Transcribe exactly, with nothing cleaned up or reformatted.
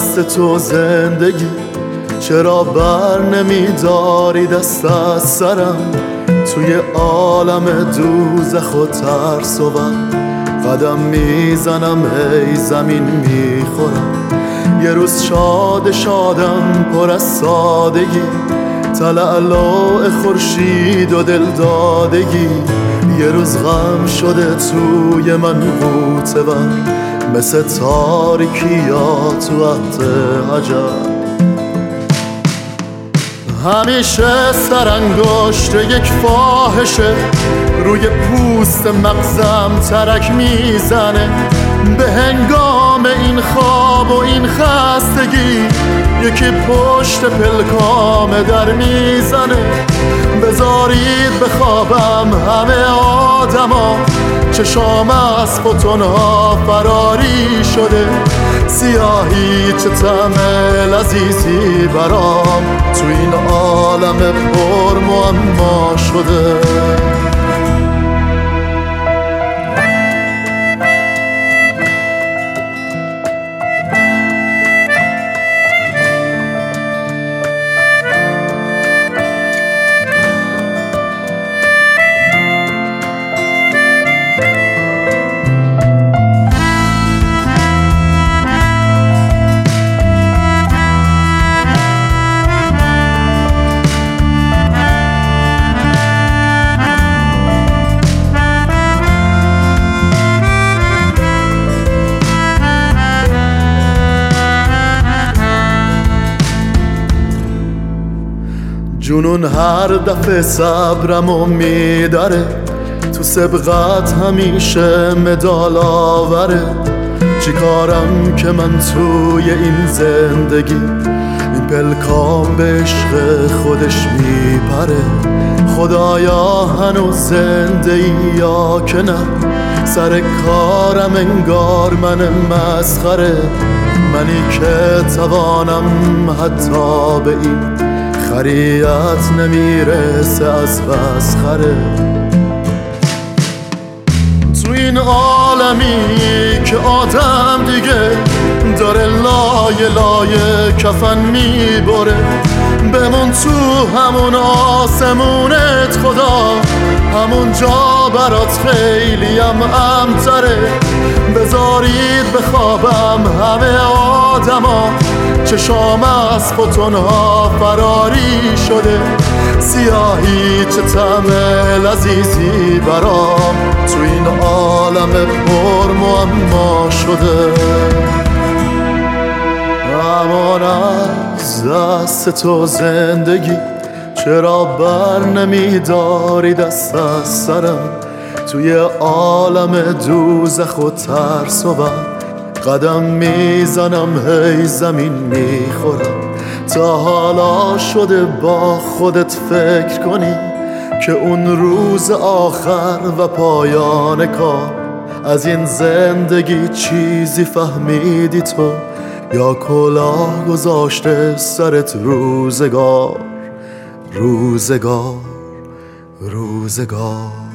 دست تو زندگی، چرا بر نمیداری دست از سرم؟ توی عالم دوزخ و ترس و غم قدم میزنم، هی زمین میخورم. یه روز شاد شادم پر از سادگی، تلالو خورشید و دل دادگی. یه روز غم شده توی من غوطه ور، مثل تاریکی یا تو وقت عجب. همیشه سرانگشت یک فاحشه روی پوست مغزم ترک میزنه. به هنگام این خواب و این خستگی یکی پشت پلکام در میزنه. بذارید بخوابم همه آدما، چشام از فوتونها فراری شده. سیاهی چه طعم لذیذی برام تو این عالم پر معما شده. جنون هر دفعه صبرمو میداره، تو سبقت همیشه مدال آوره. چی کارم که من توی این زندگی، این پلکام به عشق خودش میپره. خدایا هنوز زنده ای یا که نه؟ سر کارم انگار من مسخره، منی که توانم حتی به این خریت نمیرسه از مسخره. تو این عالمی که آدم دیگه داره لایه لایه کفن میبره، بمون تو همون آسمونت خدا، همون جا برات خیلی هم امتره. بذارید بخوابم همه آدما، چشام از فوتونها فراری شده. سیاهی چه طعم لذیذی برام تو این عالم پر معما شده. امان از دست تو زندگی، چرا بر نمیداری دست از سرم؟ توی عالم دوزخ و ترس و غم قدم میزنم، هی زمین میخورم. تا حالا شده با خودت فکر کنی که اون روز آخر و پایان کار از این زندگی چیزی فهمیدی تو، یا کلاه گذاشته سرت روزگار روزگار روزگار